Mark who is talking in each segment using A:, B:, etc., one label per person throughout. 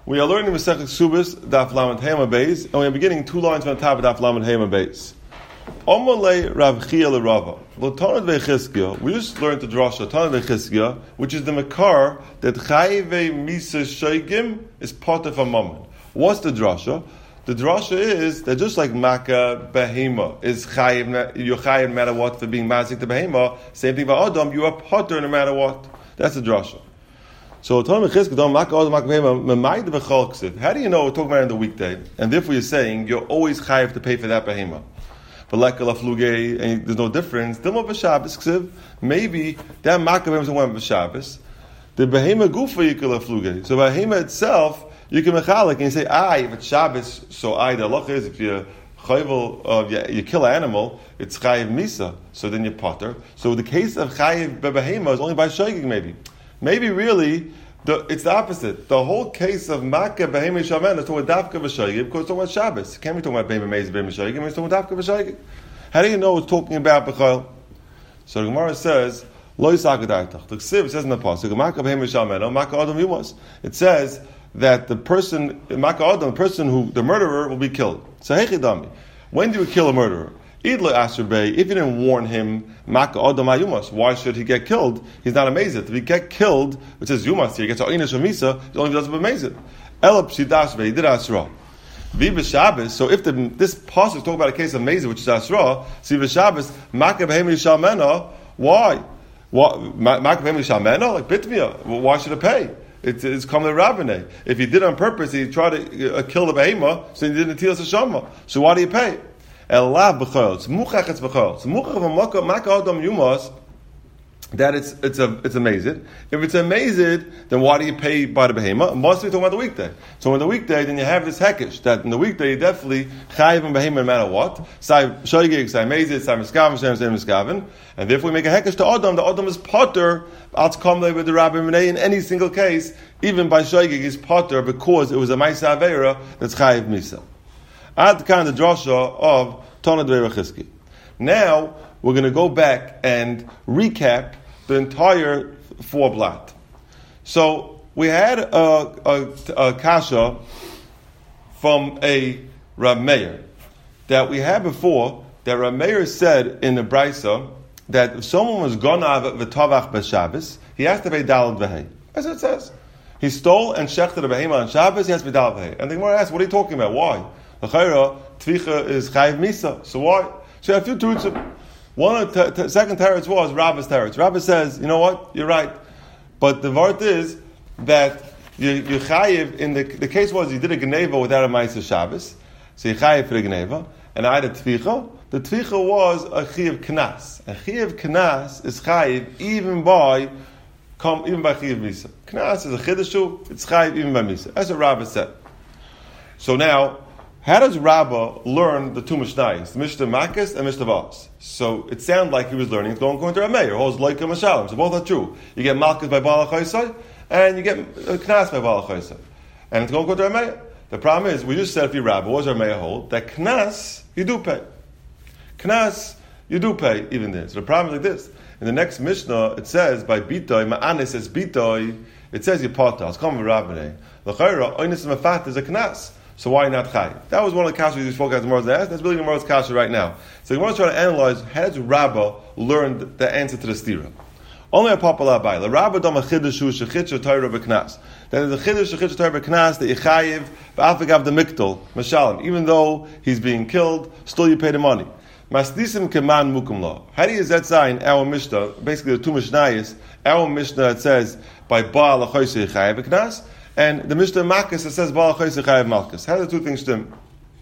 A: We are learning Masechet Ksubos, Daf Lamed Hema Beis, and we are beginning 2 lines from the top of Daf Lamed Hema Beis. Omole Rav Chia LeRava. L'Tanad VeChizkiah. We just learned the drasha Tanad VeChizkiah, which is the makar that Chayve Misa Shoygim is part of a moment. What's the drasha? The drasha is that just like Makkah Behema is Chayiv, you're Chayiv no matter what for being Mazik to Behema, same thing for Adam, you are potter no matter what. That's the drasha. So how do you know we're talking about in the weekday, and therefore you're saying you're always chayiv to pay for that behema? But like a lafluge, and there's no difference. Maybe that makah behema went b'Shabbos. The behema gufa you can lafluge. So behema itself you can mechalik and you say, if it's Shabbos, so the halacha is if you chayvel, you kill an animal, it's chayiv misa. So then you potter. So the case of chayiv behema is only by shoygig maybe. Maybe really, it's the opposite. The whole case of Makkah, Behemah, Shaman is talking about Dafka V'Shoygig because it's talking about Shabbos. It can't be talking about Behemah, Mezid, Behemah, Shoygig. It's talking about Dafka V'Shoygig. How do you know it's talking about Bechol? So the Gemara says, Lo Yisagadartach. The Ksiv says in the Pasuk, Makkah, Behemah, Shaman, Makkah Adam Yumas. It says that the person, Makkah Adam, the person who, the murderer, will be killed. So Hechidami. When do you kill a murderer? If you didn't warn him, why should he get killed? He's not amazed. If he get killed, it says Yumas here, he gets Ainish or Misa, he only doesn't amazed. He did Asra. So if this passage is talking about a case of Meza, which is Asra, see Shabbos, Makkah Behemah Shalmena, why? Makkah Behemah Shalmena, like Bitmia, why should it pay? It's coming to Rabbinay. If he did it on purpose, he tried to kill the Behemah, so he didn't teal us a Shama. So why do you pay? Elav b'chol. It's muchach. It's b'chol. It's muchach of Makkah Adam Yumas. That it's a mazid. If it's a mazid, then why do you pay by the behema? It must be talking about the weekday. So on the weekday, then you have this hekesh that in the weekday you definitely chayiv and behema no matter what. Say shoygig, say mazid, say miskaven, say miskaven, and therefore we make a hekesh to Adam. The Adam is potter. I'll come there with the Rabbi Menei in any single case, even by shoygig is potter because it was a ma'isa avera that's chayiv misa. Ad kind of drasha of Tanad VeChizkiah. Now we're going to go back and recap the entire 4 blat. So we had a kasha from a Rav Meir that we had before. That Rav Meir said in the Brisa that if someone was gonav v'tavach b'Shabbos, he has to pay dalad v'hei. As it says, he stole and shechted a behema on Shabbos. He has to pay dalad v'hei. And the Gemara asks, "What are you talking about? Why?" The chayra tvicha is chayiv misa. So why? So you have 2 terutzim. One of the second teretz was Rabba's teretz. Rabba says, you know what? You're right. But the vart is that you chayiv in the case was you did a geneva without a ma'aser Shabbos. So you chayiv for the geneva. And I had a tvicha. The tvicha was a chiyav knas. A chiyav knas is chayiv even by chiyav misa. Knas is a chidushu. It's chayiv even by misa. That's what Rabba said. So now, how does Rabbah learn the 2 Mishnayos, the Mishnah Makkas and Mishnah Vos? So it sounded like he was learning it's going according to Rav Meir, holds like a Mashalim. So both are true. You get Malkas by Baal HaChaisai, and you get Knas by Baal HaChaisai. And it's going according to Rav Meir. The problem is, we just said if you Rabbah, what does Rav Meir hold? That Knas, you do pay. Knas, you do pay even there. So the problem is like this. In the next Mishnah, it says, by Bitoi, Ma'anis says Bitoi, it says you pata. It's coming with Rabbah. L'chayra, Oinis Mafat is a Knas. So why not Chai? That was one of the kashas we spoke about Gemara's asked. That's really Gemara's kasha right now. So Gemara's trying to analyze how does Rabbah learn the answer to the stira. Only a popular by the Rabbah dom a chidushu shechitz Torah b'knas. That is a chiddush shechitz Torah b'knas that yichayiv ba'afagav the miktal mashalim. Even though he's being killed, still you pay the money. Masdisim keman mukum lo. How do you zet sign our Mishnah? Basically the 2 Mishnayos. Our Mishnah it says by Baal Achoyse yichayiv b'knas. And the Mishnah Makkas it says Baal Chayse Chayav Malkus. How do the 2 things stem?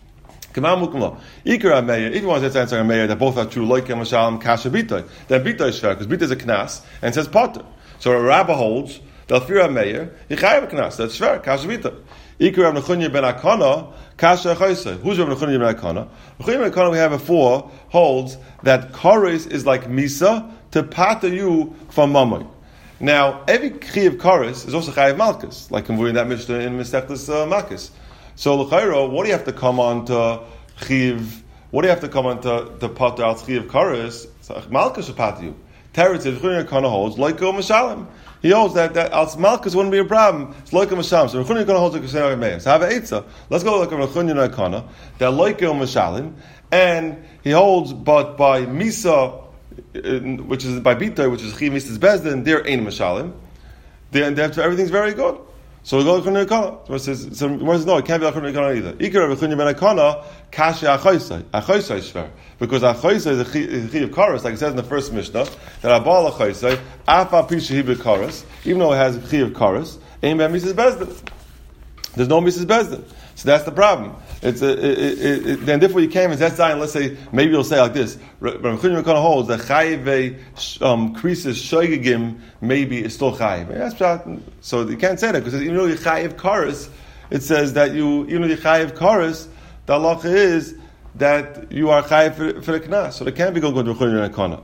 A: Kamam Mukamlo. Ikra Meir. If you want to answer a Meir that both are true, like Mashalim Kasha Bitoy, then Bitoy is fair because Bitoy is a Knas and says Potter. So a Rabbah holds Dalfira Meir Yichayav Knas. That's fair. Kasha Bitoy. Ikra Nechunya Ben Akana Kasha Chayse. Who's Rav Nechunya Ben Akana? Nechunya Ben Akana we have before holds that Koris is like Misa to pater you from Mamoy. Now, every Chiyav Koris is also Chayav Malkus, like in that Mishnah in Mesechus Makkas. So, L'chayro, what do you have to come on to Chiyav? What do you have to come on to Pater al Chiyav Koris? Malkus should pater you. Teretz is Chunya Kana holds like Mashalim. He holds that Al Malkus wouldn't be a problem. It's Loika Masham. So Rechun Yekana holds like Kasei Rameya. So have an Eitzah. Let's go like a Rechun Yekana. That Loika Mashalim. And he holds, but by Misa, which is by Bitoy, which is Chi Misa's Bezdin, they're Ein Mashalim. Everything's very good. So we go to Rechun Yekana. So no, it can't be Rechun Yekana either. Ikar Rechun Yekana, Kasha Achoisai. Achoisai Shver. Because Achoisai is a Chi of Karas, like it says in the first Mishnah, that Abal Achoisai, Afa Pisha Hibe Karas, even though it has a Chi of Karas, ain't by Mrs. Bezdin. There's no Mrs. Bezdin. So that's the problem. Then therefore you can't, that's saying, let's say, maybe you'll say like this, Rechun Yekana holds that Chayiv creases Shoigigim maybe is still Chayiv. So you can't say that, because even though you Chayiv Karas, it says that even though you Chayiv Karas, the halacha is that you are chayiv for the knas, so there can't be going to Rechun Yekana.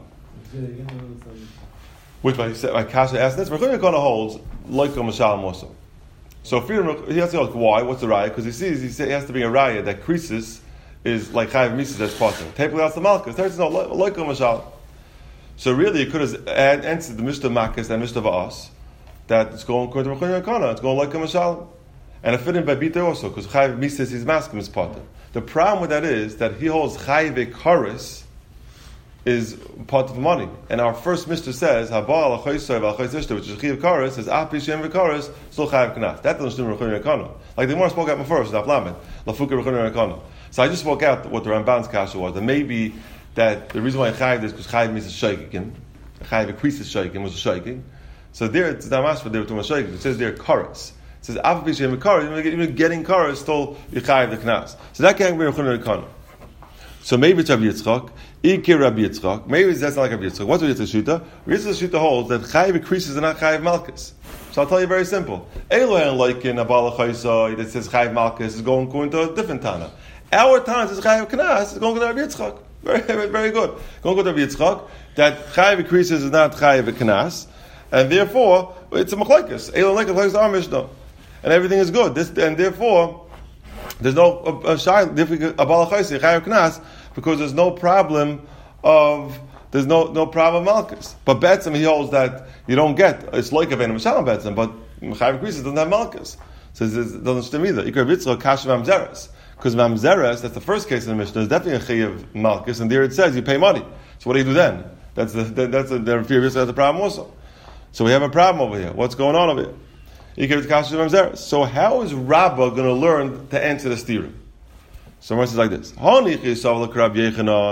A: Which by Kasha asked this, Rechun Yekana holds like a Mashalim also. So he has to ask why? What's the raya? Because he has to bring a raya that creases is like chayiv mises as potter. Typically that's the malchus. There's no like a Mashalim. So really, you could have answered the Mishnah Makkas and Mishnah Va'as that it's going to Rechun Yekana. It's going like a Mashalim. And a fitting by Bita also, because Chayiv Mises is maskim is potter. The problem with that is that he holds Chayiv Karis is part of money. And our first Mishnah says, Habal Achoisai V'Achoisishta, which is Chayiv Karis, is Api Shem V'Karis, still Chayiv Knas. That doesn't do Rechun Yekana. Like the Gemara spoke out before, Daf Lamed, Lafuka Rechun Yekana. So I just spoke out what the Ramban's kasha was, that maybe that the reason why Chayiv is because Chayiv means a Shaikin, Chayiv increases Shaikin, was a Shaikin. So there, it's not much, but they were talking about Shaikin. It says there Karis. It says Afi Shem V'Karis, even getting Karis still Chayiv the Knas. So that can't be Rechun Yekana. So maybe it's Rabbi Yitzchak, Ikir Rabbi Yitzchak. Maybe that's not like Rabbi Yitzchak. What's Rabbi Yitzchak Shita? Rabbi Yitzchak Shita holds that Chayiv increases and not Chayiv Malchus. So I'll tell you very simple. Elohen like in Abala Chaysai that says Chayiv Malchus is going to a different Tana. Our Tana says Chayiv Knas is going to Rabbi Yitzchak. Very, very good. Going to Rabbi Yitzchak that Chayiv increases is not Chayiv Knas, and therefore it's a Machlekes. Elohen like a our Mishnah, and everything is good. And therefore there's no Abala Chaysai Chayiv Knas. Because there's no problem of problem of Malchus. But Betzim he holds that you don't get it's like a Venom Shalom Betzim, but Chayiv Krisis doesn't have Malchus. So it doesn't stem either. Ikar Vitzro Kash Mamzeres. Because Mamzeres, that's the first case in the Mishnah, is definitely a Chayiv Malchus, and there it says you pay money. So what do you do then? That's the fear of the problem also. So we have a problem over here. What's going on over here? Ikar Kash Mamzeres. So how is Rabbah going to learn to answer the steering? So it says like this: If he held like Rav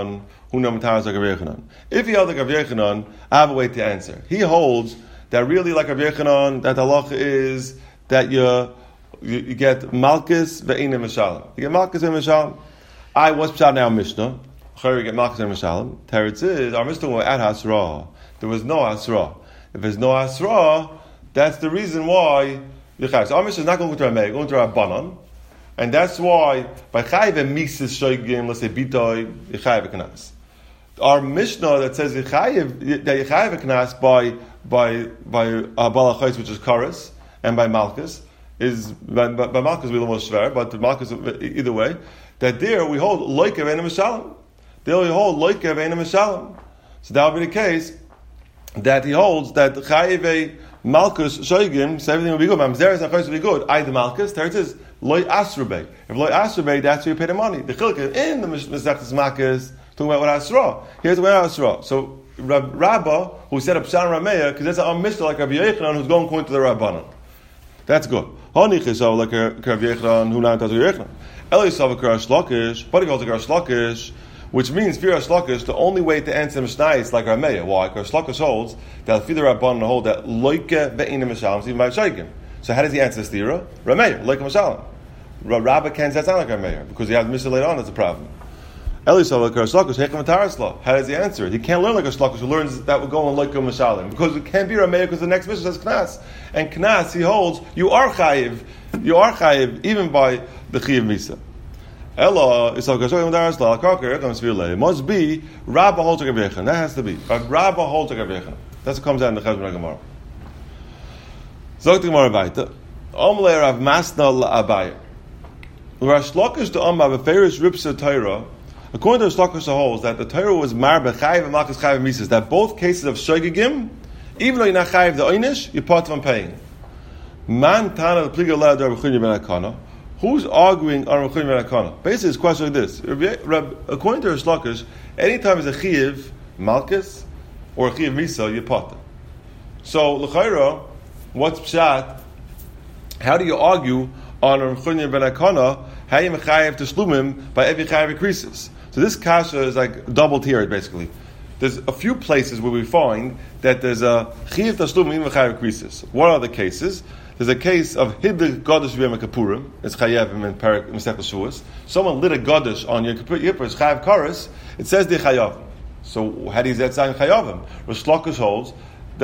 A: Yechanan, I have a way to answer. He holds that really like Rav Yechanan, that the halacha is that you get Malchus ve'ina Mishalim. You get Malchus and Mishalim. What's pshat now Mishnah? You get Malchus and Mishalim. Teretz is our Mishnah was at Hasra. There was no Hasra. If there's no Hasra, that's the reason why. So our Mishnah is not going to Rameh, going to Rabbanan. And that's why by Chayiv and Mises Shoigim, let's say Bitoy, Yechayiv Knas. Our Mishnah that says Yechayiv Knas by Balachos, which is Karas, and by Malchus is by Malchus we almost swear, but the Malchus either way. That there we hold Loika Ve'ena Mishalim. There we hold Loika Ve'ena Mishalim. So that would be the case that he holds that Chayiv Malchus Shoigim, so everything will be good. Mamzeres and Chos will be good. I the Malchus. There it is. Loy Asrubei. If Loy Asrubei, that's where you pay the money. The Chilka in the Mizrachas Makkas talking about what Asra. Here's what Asra. So Rabbah, who set up Shan Rameya, because that's a Mishnah like Rabbi Yechanan, who's going to the Rabbanan. That's good. Honich is like Rabbi Yechanan, who now does Rabbi Yechanan. Elisav Karash Lakish, but he goes to Karash Lakish, which means for Karash Lakish, the only way to answer Mishnah is like Rameya. Why? Karash Lakish holds that for the Rabbanan hold that Loike Ve'ina Mishalim, even by Shaikim. So how does he answer this theory? Rameya, Loike Mishalim. Rabbah can't say like Rameir because he has Mishnah later on. That's a problem. How does he answer it? He can't learn like a shlokish who learns that would go on like a mishalim because it can't be Rameir because the next Mishnah says knas, and knas he holds you are chayiv even by the chayiv misa. Ella is it must be Rabbah holds like Rav Yechanan. That has to be. But Rabbah holds like Rav Yechanan. That's what comes out in the Chazon Gemara. Zok the Gemara weiter. Omle Rav Masna la'Abaye. Rav Shlokish to Amma beferish ripsa Torah. According to Rav Shlokish holds that the Torah was mar b'chayiv and malchus chayiv mises. That both cases of shogegim, Even though you're not chayiv the einish, you're part of paying. Man tana pliga la Rabbi Chunya ben Akana. Who's arguing on Rabbi Chunya ben Akana? Basically, it's a question like this. According to Rish Lakish, anytime there's a chiyiv malchus or a chiyiv misa, you're part. So l'chayra, what's pshat? How do you argue on Rabbi Chunya ben Akana? How you mechayev teshlumim by every chayev increases? So this kasha is like double tiered basically. There's a few places where we find that there's a chiyav tashlumim even chayev increases. What are the cases? There's a case of hidlik godesh v'yom kippurim. It's chayevim in Perek Masechta Shavuos. Someone lit a godesh on your kippur. It's chayev kares. It says they chayavim. So how do you say chayavim? Rish Lakish holds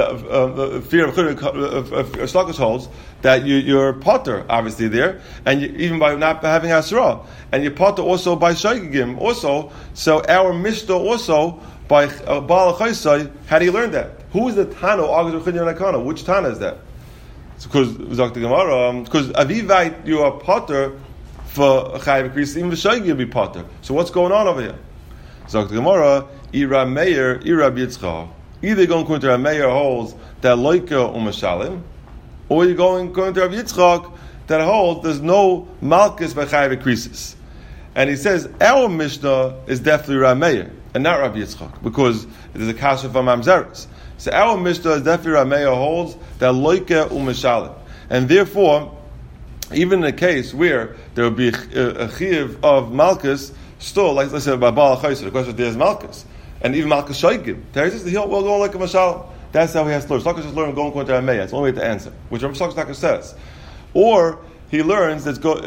A: the fear of Rish Lakish holds that you're potter obviously there, and even by not having asra, and you're potter also by shaygim also. So our mishnah also by Baal Chaysai. How do you learn that? Who is the Tana who argues with Chunya ben Akana? Which Tana is that? Because Dr. Gemara, because Avivite you are potter for chayiv krisis, even v'shaygi you'll be potter. So what's going on over here? Dr. Gemara, Ira Meir, Ira Yitzchak. Either going according to Rav Meir holds that loika u'mashalim, or you're going according to Rav Yitzchak that holds there's no malchus by chayiv krisis. And he says our Mishnah is definitely Rav Meir and not Rav Yitzchak because there's a kasha from Mamzeres. So our Mishnah is definitely Rav Meir holds that loika u'mashalim, and therefore, even in a case where there would be a chiyuv of malchus, still, like let's say by Baal Chayser, the question is there's malchus, and even malchus shaygim. There is he'll go like a mashalim. That's how he has to learn. Lakish is learning going according to Rav Meir. It's the only way to answer, which Rav Lakish says. Or he learns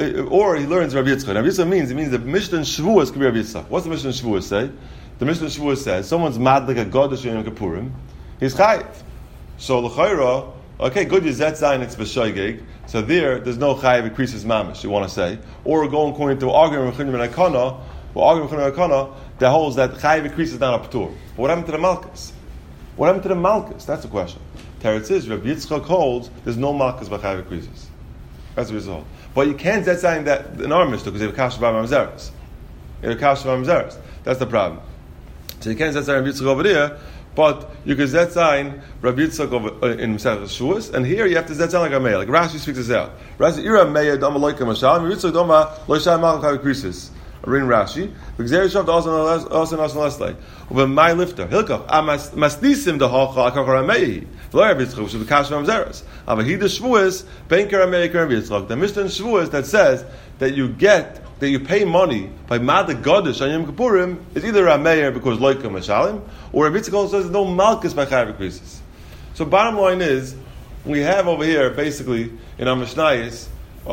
A: or he learns Rav Yitzchak. Rav Yitzchak means the Mishnah in Shavuos could be Rav Yitzchak. What's the Mishnah in Shavuos say? The Mishnah in Shavuos says someone's mad like a godesh in Kippurim. He's chayiv. So l'chayra, okay, good. Yizet zayin it's b'shoygeg. So there's no chayiv increases mamish. You want to say, or we're going according to arguing with Chunya ben Akana. We're arguing with Chunya ben Akana that holds that chayiv increases not a ptur. But what happened to the malchus? What happened to the malchus? That's the question. Teretz is Rabbi Yitzchak holds there's no malchus by chayiv increases. That's the result. But you can't zet zayin that in our mishnah because they have kasha by mamzeres. You have kasha by mamzeres. That's the problem. So you can't zet zayin Rabbi Yitzchak over there. But you can zet sign Rabbi Yitzchak in Masechta Shavuos, and here you have to zet sign like a Meir. Like Rashi speaks this out. Rashi ira Meir dama loika mashal, Rabbi Yitzchak dama loishay malach chayiv krisis. Reading Rashi, v'gzer yishav also nasan leslay. Uve my lifter hilkach masnisim dehacha akachar Meir. V'lo Rabbi Yitzchak which is the kasha mamzeres. Avahi the Shavuos ben kar Meir kar Rabbi Yitzchak. The Mishnah in Shavuos that says that you pay money by Mad Godesh on Yom Kippurim is either a Meir because loika mashalim, or Rabbi Yitzchak says there's no malchus by chayiv increases. So bottom line is, we have over here basically in our Mishnayos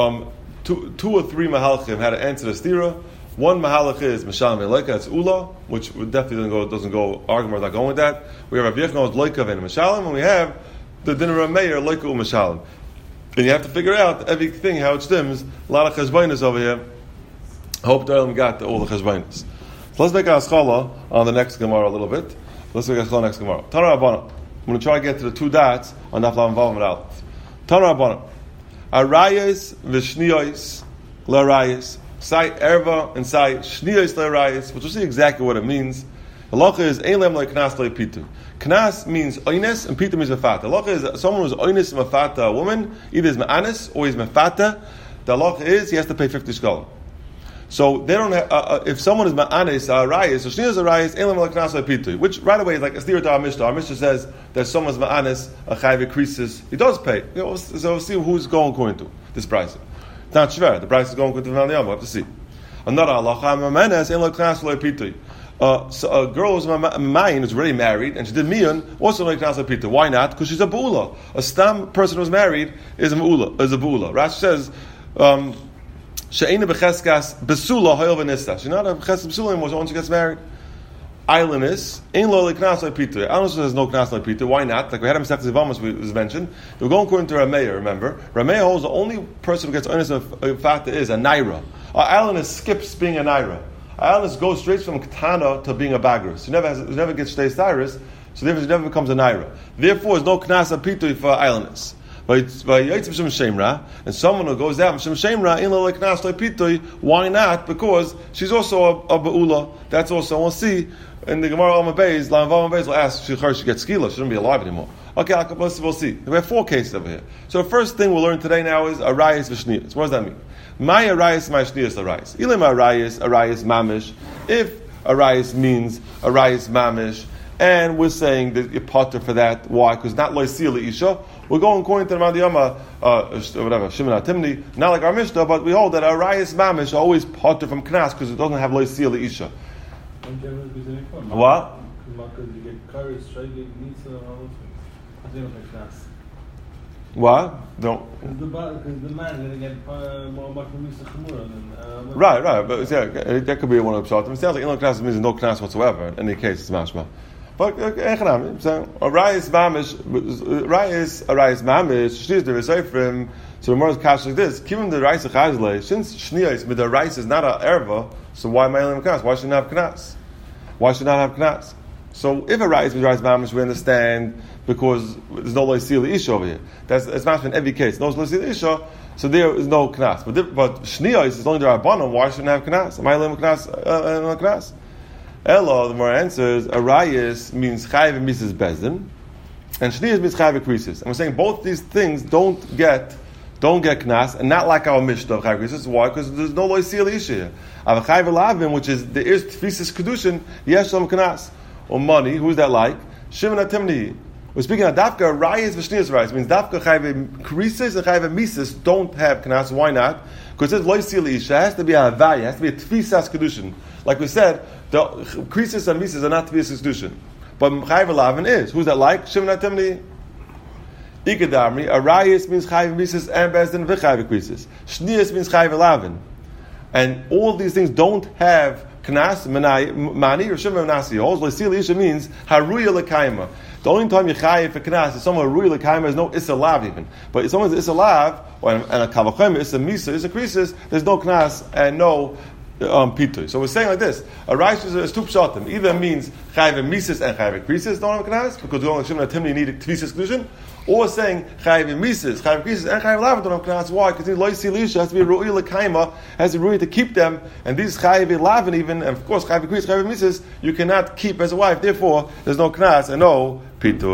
A: two or three mahalchim how to answer the stira. One mahalach is mashalim and loika, that's ula, which definitely doesn't go argument not going with that. We have Rabbi Yechon's loika and mashalim, and we have the dinner of Meir loika u'mashalim. And you have to figure out everything how it stems. A lot of cheshbonos over here. Hope the Elam got all the cheshbonos. So let's make a haskala on the next Gemara a little bit. Let's make a haskala next Gemara. Tana Rabbana. I'm going to try to get to the two dots on Daf Lav Vav Amud Aleph. Tana Rabbana. Arayos v'shniyos l'arayos. Say erva and say shniyos l'arayos, which we'll see exactly what it means. Halacha is ein lem le'knas le'pitu. Knas means oines and pitu means mefata. Halacha is someone who's oines and mefata a woman, either is ma'anis or he's mefata. The halacha is he has to pay 50 shkalim. So they don't have, if someone is ma'anis arayis, so shniyos arayis ein lem le'knas le'pitu, which right away is like a steer to our Mishnah. Our Mishnah says that someone's ma'anis a chayiv krisis, he does pay. So we'll see who's going according to this price. It's not shver. The price is going according to the Maliyam. We'll have to see. Another halacha ma'anis ein le'knas le'pitu. So a girl who's mine is already married and she did miyun also like Knas Pita. Why not? Because she's a bu'ula. A stam person who's married is a bu'ula. Rashi says she'ena becheskas besula hoyel v'nista. She's not a becheskas besula anymore once she gets married. Islandess ain't lo like Knas Pita. Islandess has no Knas Pita. Why not? Like we had him Seftes Yivamas was mentioned. We're going according to Rameya. Remember, Rameya holds the only person who gets honest of fata is a naira. Islandess skips being a naira. Islandess goes straight from Ketana to being a Bagris. He never gets Shtei Cyrus, so therefore he never becomes a Naira. Therefore, there's no Knas Apitui for Islandess. By Yitzim Shem Shemra, and someone who goes out Shem Shemra, in like Knas Apitui, why not? Because she's also a Ba'ula. That's also, we'll see, in the Gemara Alma Beis, Lam Valma Beis will ask, she gets Skila, she shouldn't be alive anymore. Okay, we'll see. We have 4 cases over here. So the first thing we'll learn today now is arayis v'shniyas. What does that mean? My arayis, my shniyas arayis. Ilim arayis mamish. If arayis means arayis mamish, and we're saying that you're potter for that. Why? Because not loisila isha. We're going according to the Mandiyama, whatever, Shimon HaTimni, not like our Mishnah, but we hold that arayis mamish are always potter from knas because it doesn't have loisila isha. What? What? Don't.
B: Because the man is going to get more much from Misa Chamura than.
A: Right, but yeah, that could be one of the pshatim. It sounds like no knas means no knas whatsoever. In any case, it's mashma. But echanami, so arayis mamish, arayis mamish. Shnius the Reseifrim. So the more cash like this. Given the rice chazle, since shnius with the rice is not a erva, so why am I elim knas? Why should not have knas? Why should not have knas? So if a rice with rice mamish, we understand because there's no loisila isha over here. That's mamish in every case. No loisila isha, so there is no knas. But shnius is only the rabbanon. Why shouldn't have knas? Am I elim knas? Knas? Elo, the more answers, arayis means chayiv and mises bezdin, and shnius means chayiv krisis. And we're saying both these things don't get knas, and not like our mishnah of chayiv krisis. Why? Because there's no loisila isha here. I have a chayiv lavin, which is there is tfisis kedushin yeshlam knas or money. Who's that like? Shimon HaTimni. We're speaking of dafka arayis v'shnius arayis. Means dafka chayiv krisis and chayiv mises don't have knas. Why not? Because it's loisila isha. It has to be a havaya. It has to be a tfisas kedushin. Like we said, the krisis and mises are not tfisas kedushin. But chayiv lavin is. Who's that like? Shimon HaTimni. Ikadarmi, arayis means chayiv mises and bezdin v'chayiv krisis. Shnius means chayiv lavin. And all these things don't have knas, mani, or shimon nasi. Also, loisila isha means haruya l'kaima. The only time you chayiv for knas is someone haruya l'kaima is no isalav even. But if someone's isalav, and a kavachem, isa misa, isa krisis, there's no knas and no pitui. So we're saying like this: a rice is 2 pshatim. Either means chayiv mises and chayiv krisis don't have knas because we only shimon HaTimni need tfisis kedushin, or saying chayiv mises, chayiv krisis and chayiv lavin don't have knas. Why? Because loisila isha has to be ru'il l'kaima, has to be ru'il to keep them, and these chayiv lavin even, and of course chayiv krisis, chayiv mises, you cannot keep as a wife. Therefore, there's no knas and no pitui.